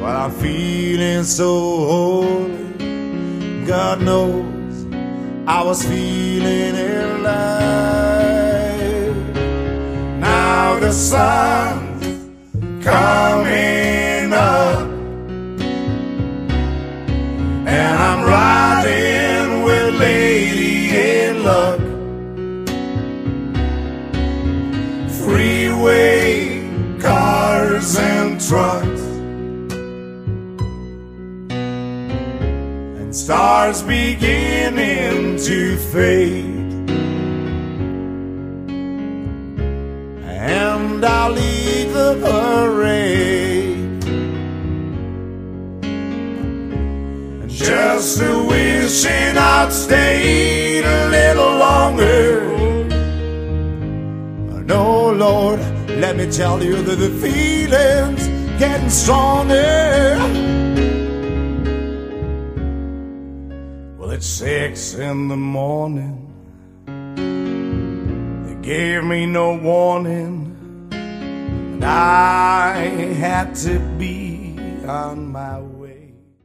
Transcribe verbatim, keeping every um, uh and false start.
Well, I'm feeling so holy. God knows I was feeling alive. Now the sun's coming up, and I'm riding with Lady in Luck. Freeway cars and trucks, and stars beginning to fade, and I'll lead the parade, just a wishing I'd stayed a little longer. No, Lord, let me tell you that the feeling's getting stronger. Well, it's six in the morning. They gave me no warning, and I had to be on my way.